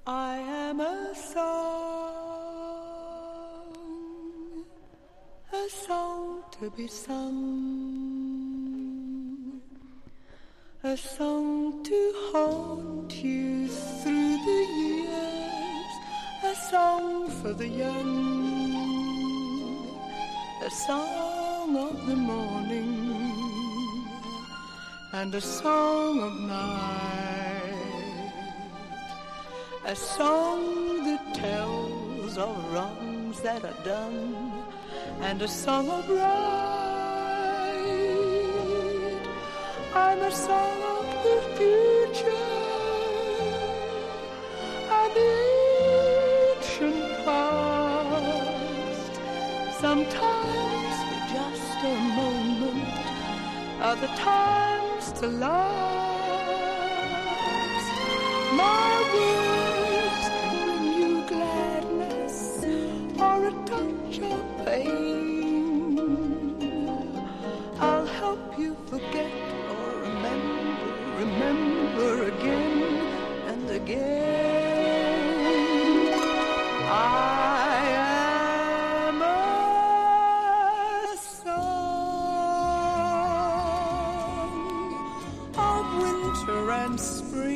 I am a song to be sung, a song to haunt you through the years, a song for the young, a song of the morning, and a song of night, a song that tells of wrongs that are done, and a song of right. I'm a song of the future and the ancient past. Sometimes for just a moment, other times to last. My words can bring you gladness or a touch of pain. I'll help you forget or remember again and again. I am a song of winter and spring,